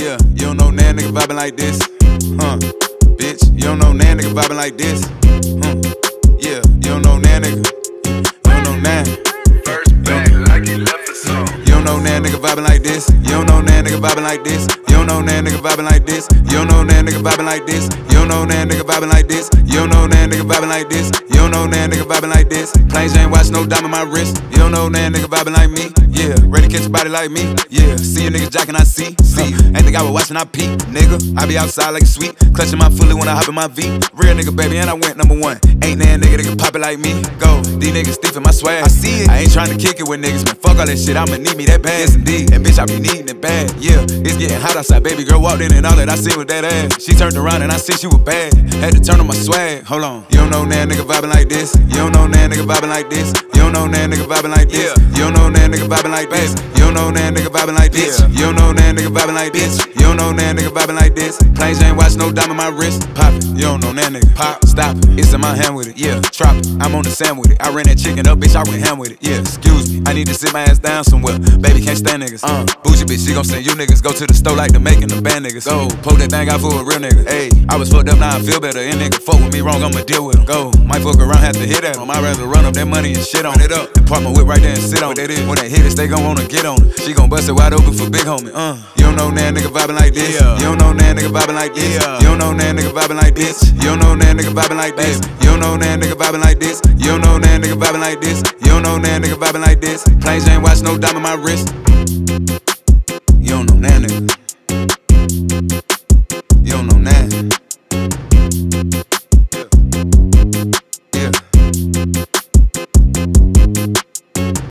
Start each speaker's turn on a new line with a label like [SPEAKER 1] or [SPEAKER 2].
[SPEAKER 1] Yeah, you don't know that nigga vibing like this. Bitch, you don't know that nigga vibing like this. Yeah, you don't know that nigga. You don't know that.
[SPEAKER 2] First back like he left the song.
[SPEAKER 1] You don't know that nigga vibing like this. You don't know that nigga vibing like this. You don't know that nigga vibing like this. You don't know that nigga vibing like this. You don't know that nigga vibing like this. You don't know that nigga vibing like this. You don't know that nigga vibing like this. Planes ain't watch no diamond my wrist. You don't know that nigga vibing like me. Yeah, ready to catch a body like me. Yeah, see a nigga jacking, I see. Ain't think I was watching, I peep. Nigga, I be outside like sweet. Clutching my fully when I hop in my V. Real nigga, baby, and I went number one. Ain't that nigga that can pop it like me. Go, these niggas thieving my swag. I see it. I ain't trying to kick it with niggas, man. Fuck all that shit, I'ma need me that bad. Yes, indeed. And bitch, I be needing it bad. Yeah, it's getting hot outside. Baby girl walked in and all that I see was that ass. She turned around and I see she was bad. Had to turn on my swag. Hold on. You don't know that nigga vibing like this. You don't know that nigga vibing like this. You don't know that nigga vibing like this. You don't know that nigga vibing like this. You don't know that nigga vibing like this. You don't know that nigga vibing like this. You don't know that nigga vibing like this. Planes ain't watch no diamond my wrist. Pop it. You don't know that nigga. Pop, stop it. It's in my hand with it. Yeah, drop it. I'm on the sand with it. I ran that chicken up, bitch. I went ham with it. Yeah, excuse me. I need to sit my ass down somewhere. Baby can't stand niggas. Bougie bitch, she gon' send you niggas. Go to the store like the making the band niggas. Go, poke that thing out for a real nigga. Ayy, I was fucked up, now I feel better. And nigga fuck with me wrong, I'ma deal with him. Go, might fuck around, have to hit at him. I'd rather run up that money and shit on it up. And park my whip right there and sit on it. When they hit it, they gon' wanna get on it. She gon' bust it wide open for big homie. You don't know that nigga vibing like this. You don't know that nigga vibing like this. You don't know that nigga vibing like this. You don't know that nigga vibing like this. You don't know that nigga vibing like this. You don't know that nigga vibing like this. You don't know that nigga vibing like this. Planes ain't watch no diamond my wrist. You don't know that nigga.